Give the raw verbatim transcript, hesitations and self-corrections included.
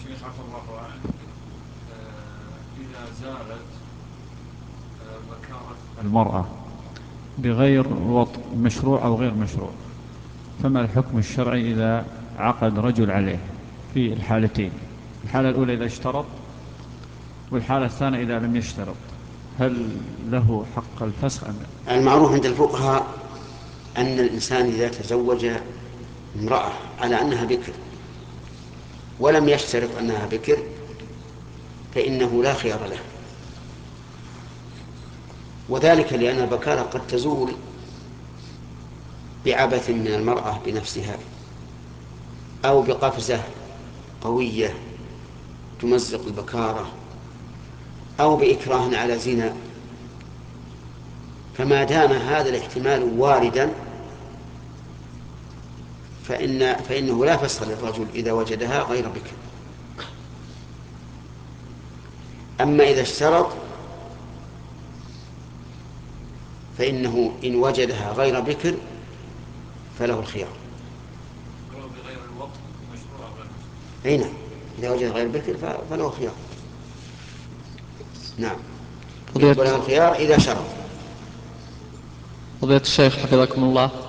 شيخ عفى الله عنك، آه، إذا زالت آه، بكارة المرأة بغير وطء مشروع أو غير مشروع، فما الحكم الشرعي إذا عقد رجل عليه في الحالتين؟ الحالة الأولى إذا اشترط، والحالة الثانية إذا لم يشترط، هل له حق الفسخ أم لا؟ المعروف عند الفقهاء أن الإنسان إذا تزوج امرأة على أنها بكر ولم يشترط أنها بكر فإنه لا خيار له، وذلك لأن البكارة قد تزول بعبث من المرأة بنفسها، أو بقفزة قوية تمزق البكارة، أو بإكراه على زنا. فما دام هذا الاحتمال واردا فإن فإنه لا فسخ للرجل إذا وجدها غير بكر. أما إذا اشترط فإنه إن وجدها غير بكر فله الخيار. ولو بغير الوطء مشروع أو غير مشروع. أي نعم، إذا وجد غير بكر فله الخيار. نعم، فضيلة وله الخيار إذا شرط. فضيلة الشيخ حفظكم الله،